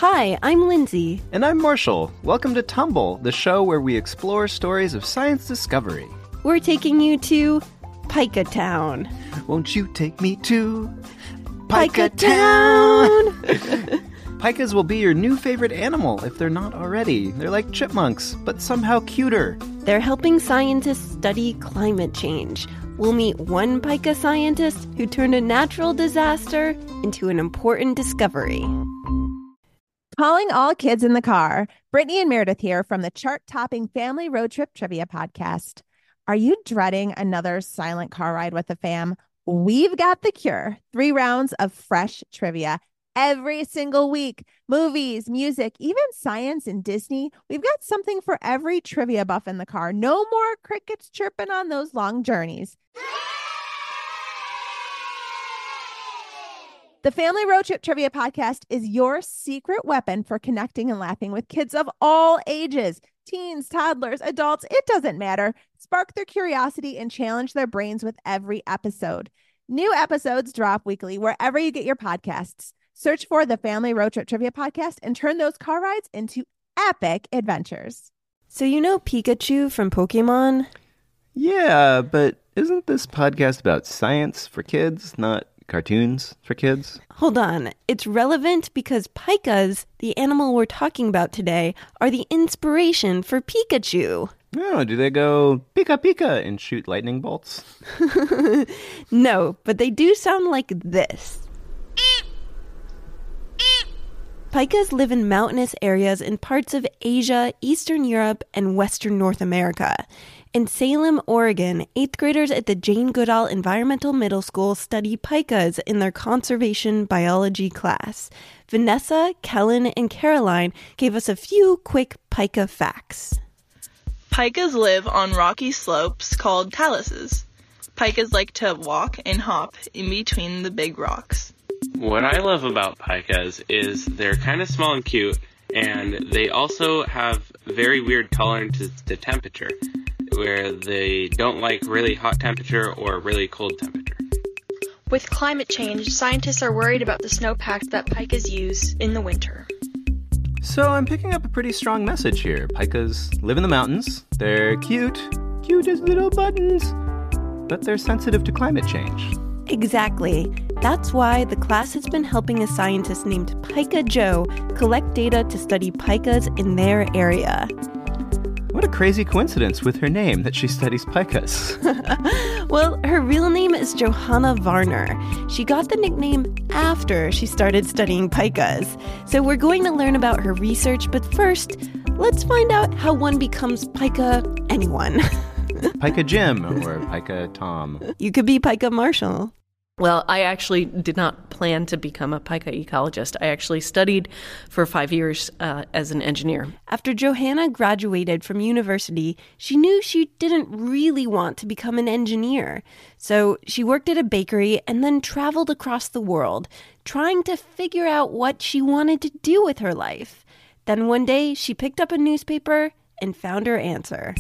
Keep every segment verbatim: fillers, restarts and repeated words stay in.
Hi, I'm Lindsay. And I'm Marshall. Welcome to Tumble, the show where we explore stories of science discovery. We're taking you to Pika Town. Won't you take me to Pika, Pika Town? Pikas will be your new favorite animal if they're not already. They're like chipmunks, but somehow cuter. They're helping scientists study climate change. We'll meet one pika scientist who turned a natural disaster into an important discovery. Calling all kids in the car. Brittany and Meredith here from the chart-topping Family Road Trip Trivia Podcast. Are you dreading another silent car ride with the fam? We've got the cure. Three rounds of fresh trivia every single week. Movies, music, even science and Disney. We've got something for every trivia buff in the car. No more crickets chirping on those long journeys. The Family Road Trip Trivia Podcast is your secret weapon for connecting and laughing with kids of all ages. Teens, toddlers, adults, it doesn't matter. Spark their curiosity and challenge their brains with every episode. New episodes drop weekly wherever you get your podcasts. Search for the Family Road Trip Trivia Podcast and turn those car rides into epic adventures. So you know Pikachu from Pokemon? Yeah, but isn't this podcast about science for kids, not cartoons for kids? Hold on. It's relevant because pikas, the animal we're talking about today, are the inspiration for Pikachu. Oh, do they go pika pika and shoot lightning bolts? No, but they do sound like this. Pikas live in mountainous areas in parts of Asia, Eastern Europe, and Western North America. In Salem, Oregon, eighth graders at the Jane Goodall Environmental Middle School study pikas in their conservation biology class. Vanessa, Kellen, and Caroline gave us a few quick pika facts. Pikas live on rocky slopes called taluses. Pikas like to walk and hop in between the big rocks. What I love about pikas is they're kind of small and cute, and they also have very weird tolerances to temperature, where they don't like really hot temperature or really cold temperature. With climate change, scientists are worried about the snowpack that pikas use in the winter. So I'm picking up a pretty strong message here. Pikas live in the mountains. They're cute, cute as little buttons, but they're sensitive to climate change. Exactly. That's why the class has been helping a scientist named Pika Joe collect data to study pikas in their area. What a crazy coincidence with her name that she studies pikas. Well, her real name is Johanna Varner. She got the nickname after she started studying pikas. So we're going to learn about her research, but first, let's find out how one becomes Pika anyone. Pika Jim or Pika Tom. You could be Pika Marshall. Well, I actually did not plan to become a pika ecologist. I actually studied for five years uh, as an engineer. After Johanna graduated from university, she knew she didn't really want to become an engineer. So she worked at a bakery and then traveled across the world, trying to figure out what she wanted to do with her life. Then one day, she picked up a newspaper and found her answer.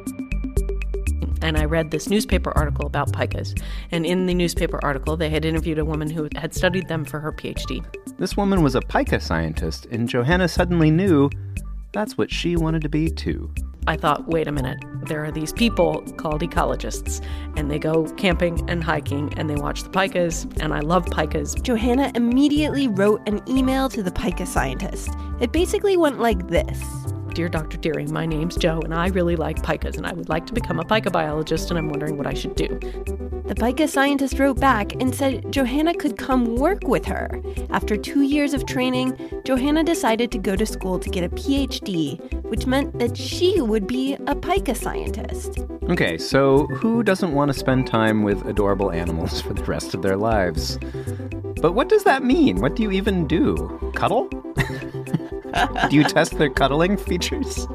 And I read this newspaper article about pikas. And in the newspaper article, they had interviewed a woman who had studied them for her PhD. This woman was a pika scientist, and Johanna suddenly knew that's what she wanted to be too. I thought, wait a minute, there are these people called ecologists, and they go camping and hiking, and they watch the pikas, and I love pikas. Johanna immediately wrote an email to the pika scientist. It basically went like this. Dear Doctor Deering, my name's Joe, and I really like pikas, and I would like to become a pika biologist, and I'm wondering what I should do. The pika scientist wrote back and said Johanna could come work with her. After two years of training, Johanna decided to go to school to get a PhD, which meant that she would be a pika scientist. Okay, so who doesn't want to spend time with adorable animals for the rest of their lives? But what does that mean? What do you even do? Cuddle? Do you test their cuddling features?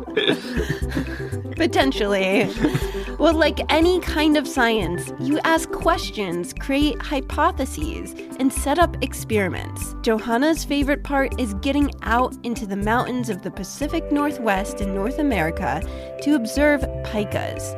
Potentially. Well, like any kind of science, you ask questions, create hypotheses, and set up experiments. Johanna's favorite part is getting out into the mountains of the Pacific Northwest in North America to observe pikas.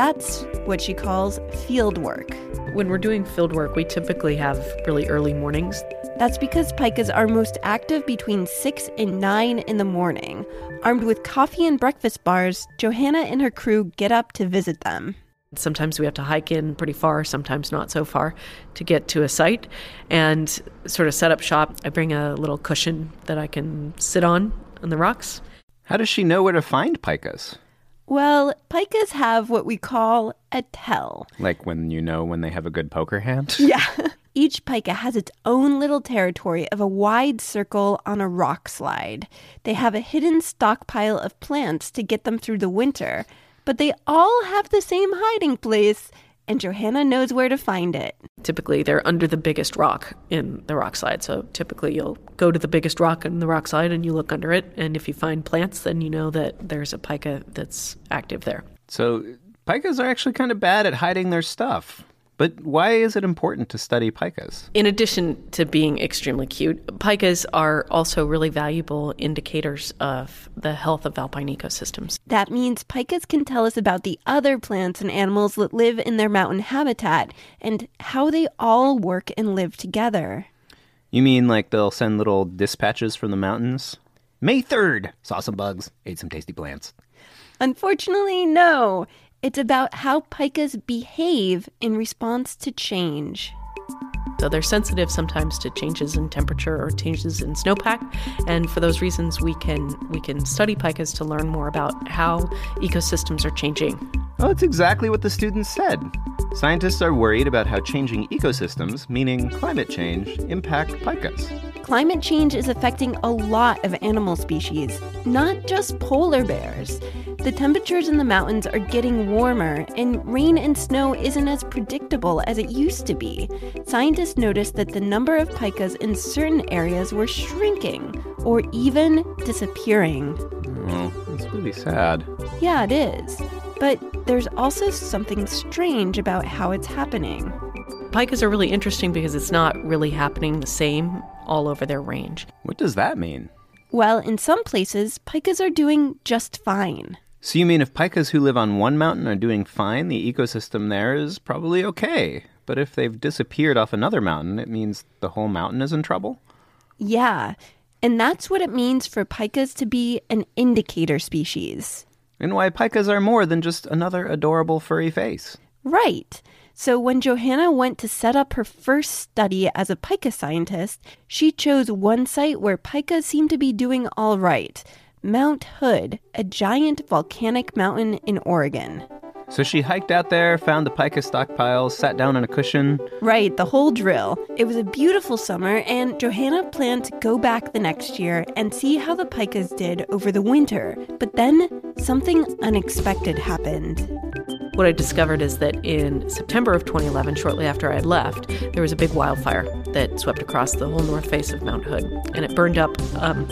That's what she calls field work. When we're doing field work, we typically have really early mornings. That's because pikas are most active between six and nine in the morning. Armed with coffee and breakfast bars, Johanna and her crew get up to visit them. Sometimes we have to hike in pretty far, sometimes not so far, to get to a site and sort of set up shop. I bring a little cushion that I can sit on on the rocks. How does she know where to find pikas? Well, pikas have what we call a tell. Like when you know when they have a good poker hand? Yeah. Each pika has its own little territory of a wide circle on a rock slide. They have a hidden stockpile of plants to get them through the winter, but they all have the same hiding place, and Johanna knows where to find it. Typically, they're under the biggest rock in the rock slide. So typically, you'll go to the biggest rock in the rock slide and you look under it. And if you find plants, then you know that there's a pika that's active there. So pikas are actually kind of bad at hiding their stuff. But why is it important to study pikas? In addition to being extremely cute, pikas are also really valuable indicators of the health of alpine ecosystems. That means pikas can tell us about the other plants and animals that live in their mountain habitat and how they all work and live together. You mean like they'll send little dispatches from the mountains? May third, saw some bugs, ate some tasty plants. Unfortunately, no. It's about how pikas behave in response to change. So they're sensitive sometimes to changes in temperature or changes in snowpack, and for those reasons we can we can study pikas to learn more about how ecosystems are changing. Well, that's exactly what the students said. Scientists are worried about how changing ecosystems, meaning climate change, impact pikas. Climate change is affecting a lot of animal species, not just polar bears. The temperatures in the mountains are getting warmer, and rain and snow isn't as predictable as it used to be. Scientists noticed that the number of pikas in certain areas were shrinking, or even disappearing. Oh, that's really sad. Yeah, it is. But there's also something strange about how it's happening. Pikas are really interesting because it's not really happening the same all over their range. What does that mean? Well, in some places, pikas are doing just fine. So you mean if pikas who live on one mountain are doing fine, the ecosystem there is probably okay. But if they've disappeared off another mountain, it means the whole mountain is in trouble? Yeah, and that's what it means for pikas to be an indicator species. And why pikas are more than just another adorable furry face. Right. So when Johanna went to set up her first study as a pika scientist, she chose one site where pikas seemed to be doing all right, Mount Hood, a giant volcanic mountain in Oregon. So she hiked out there, found the pika stockpiles, sat down on a cushion. Right, the whole drill. It was a beautiful summer, and Johanna planned to go back the next year and see how the pikas did over the winter. But then something unexpected happened. What I discovered is that in September of twenty eleven, shortly after I had left, there was a big wildfire that swept across the whole north face of Mount Hood. And it burned up um,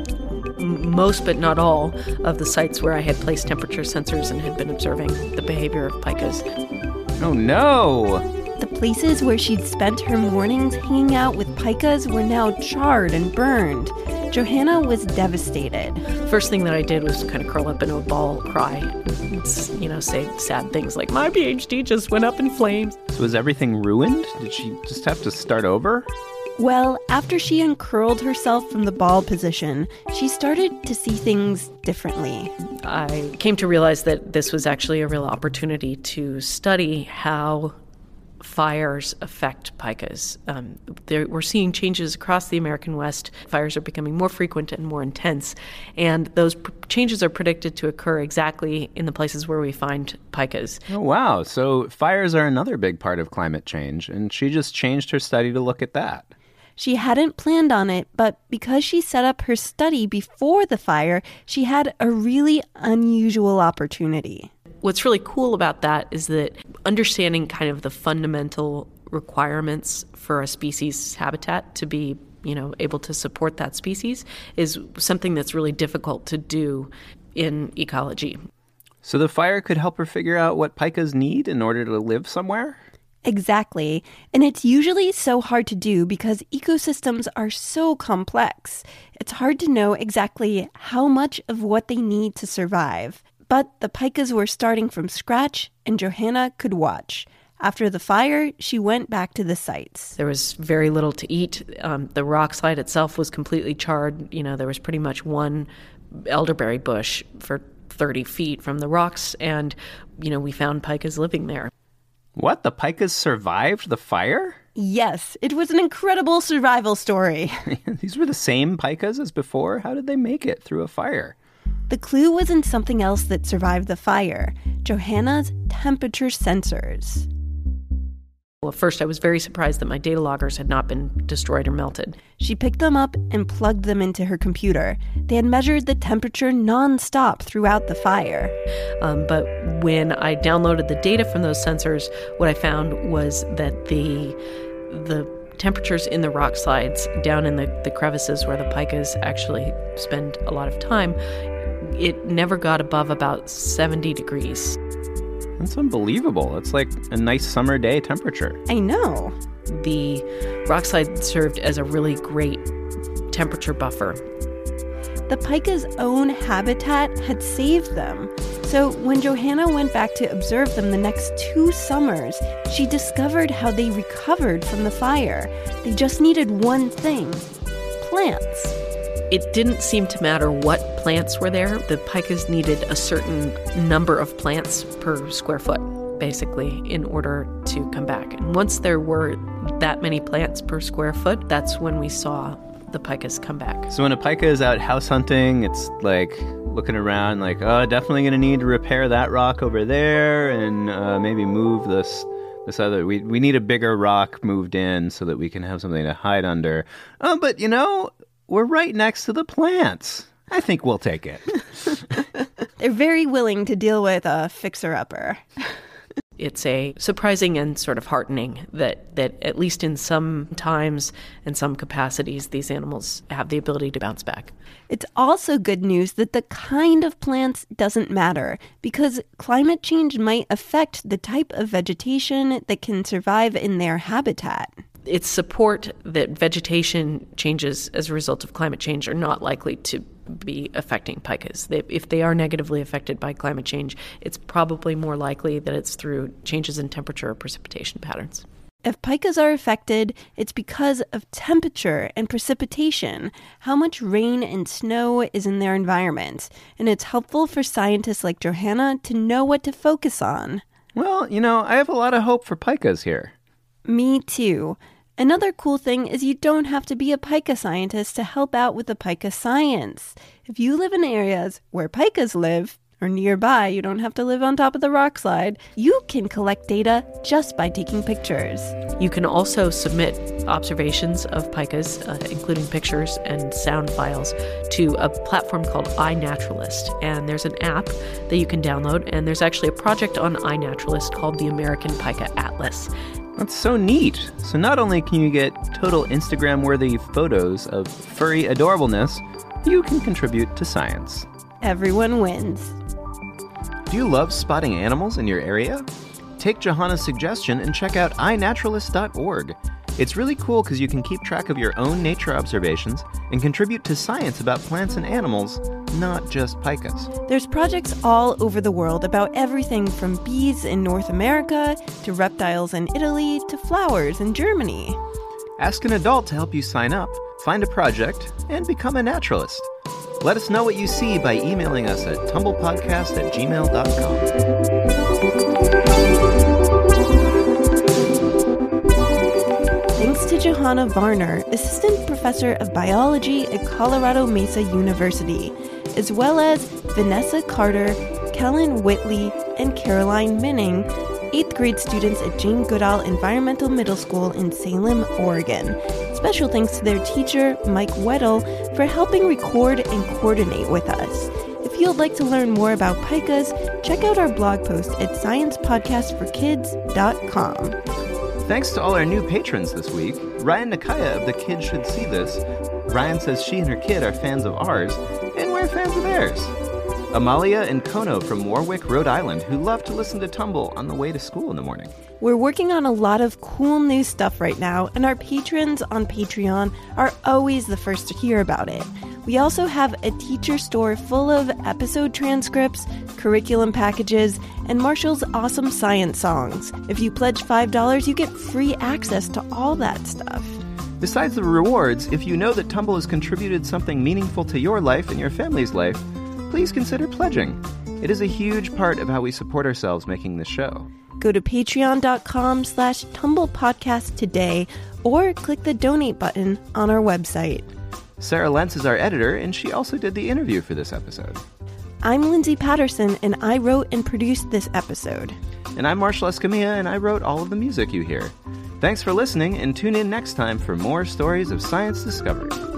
most but not all of the sites where I had placed temperature sensors and had been observing the behavior of pikas. Oh no! The places where she'd spent her mornings hanging out with pikas were now charred and burned. Johanna was devastated. First thing that I did was kind of curl up in a ball, cry, and, you know, say sad things like, my PhD just went up in flames. So was everything ruined? Did she just have to start over? Well, after she uncurled herself from the ball position, she started to see things differently. I came to realize that this was actually a real opportunity to study how fires affect pikas. Um, there, we're seeing changes across the American West. Fires are becoming more frequent and more intense, and those pr- changes are predicted to occur exactly in the places where we find pikas. Oh, wow. So fires are another big part of climate change, and she just changed her study to look at that. She hadn't planned on it, but because she set up her study before the fire, she had a really unusual opportunity. What's really cool about that is that understanding kind of the fundamental requirements for a species' habitat to be, you know, able to support that species is something that's really difficult to do in ecology. So the fire could help her figure out what pikas need in order to live somewhere? Exactly. And it's usually so hard to do because ecosystems are so complex. It's hard to know exactly how much of what they need to survive. But the pikas were starting from scratch, and Johanna could watch. After the fire, she went back to the sites. There was very little to eat. Um, the rock slide itself was completely charred. You know, there was pretty much one elderberry bush for thirty feet from the rocks, and, you know, we found pikas living there. What? The pikas survived the fire? Yes, it was an incredible survival story. These were the same pikas as before? How did they make it through a fire? The clue was in something else that survived the fire, Johanna's temperature sensors. Well, at first I was very surprised that my data loggers had not been destroyed or melted. She picked them up and plugged them into her computer. They had measured the temperature nonstop throughout the fire. Um, but when I downloaded the data from those sensors, what I found was that the the temperatures in the rock slides down in the, the crevices where the pikas actually spend a lot of time, it never got above about seventy degrees. That's unbelievable. It's like a nice summer day temperature. I know. The rock slide served as a really great temperature buffer. The pika's own habitat had saved them. So when Johanna went back to observe them the next two summers, she discovered how they recovered from the fire. They just needed one thing: plants. It didn't seem to matter what plants were there. The pikas needed a certain number of plants per square foot, basically, in order to come back. And once there were that many plants per square foot, that's when we saw the pikas come back. So when a pika is out house hunting, it's like looking around like, oh, definitely going to need to repair that rock over there and uh, maybe move this this other. We, we need a bigger rock moved in so that we can have something to hide under. Oh, but, you know, we're right next to the plants. I think we'll take it. They're very willing to deal with a fixer-upper. It's a surprising and sort of heartening that, that at least in some times and some capacities, these animals have the ability to bounce back. It's also good news that the kind of plants doesn't matter, because climate change might affect the type of vegetation that can survive in their habitat. It's support that vegetation changes as a result of climate change are not likely to be affecting pikas. They, if they are negatively affected by climate change, it's probably more likely that it's through changes in temperature or precipitation patterns. If pikas are affected, it's because of temperature and precipitation, how much rain and snow is in their environment. And it's helpful for scientists like Johanna to know what to focus on. Well, you know, I have a lot of hope for pikas here. Me too. Another cool thing is you don't have to be a pika scientist to help out with the pika science. If you live in areas where pikas live, or nearby, you don't have to live on top of the rock slide, you can collect data just by taking pictures. You can also submit observations of pikas, uh, including pictures and sound files, to a platform called iNaturalist. And there's an app that you can download, and there's actually a project on iNaturalist called the American Pika Atlas. That's so neat. So not only can you get total Instagram-worthy photos of furry adorableness, you can contribute to science. Everyone wins. Do you love spotting animals in your area? Take Johanna's suggestion and check out i naturalist dot org. It's really cool because you can keep track of your own nature observations and contribute to science about plants and animals, not just pikas. There's projects all over the world about everything from bees in North America to reptiles in Italy to flowers in Germany. Ask an adult to help you sign up, find a project, and become a naturalist. Let us know what you see by emailing us at tumblepodcast at gmail dot com. Thanks to Johanna Varner, Assistant Professor of Biology at Colorado Mesa University, as well as Vanessa Carter, Kellen Whitley, and Caroline Minning, eighth grade students at Jane Goodall Environmental Middle School in Salem, Oregon. Special thanks to their teacher, Mike Weddle, for helping record and coordinate with us. If you'd like to learn more about pikas, check out our blog post at science podcast for kids dot com. Thanks to all our new patrons this week. Ryan Nakaya of The Kids Should See This. Ryan says she and her kid are fans of ours, and we're fans of theirs. Amalia and Kono from Warwick, Rhode Island, who love to listen to Tumble on the way to school in the morning. We're working on a lot of cool new stuff right now, and our patrons on Patreon are always the first to hear about it. We also have a teacher store full of episode transcripts, curriculum packages, and Marshall's awesome science songs. If you pledge five dollars, you get free access to all that stuff. Besides the rewards, if you know that Tumble has contributed something meaningful to your life and your family's life, please consider pledging. It is a huge part of how we support ourselves making this show. Go to patreon.com slash Tumble Podcast today or click the donate button on our website. Sarah Lentz is our editor, and she also did the interview for this episode. I'm Lindsay Patterson, and I wrote and produced this episode. And I'm Marshall Escamilla, and I wrote all of the music you hear. Thanks for listening, and tune in next time for more stories of science discovery.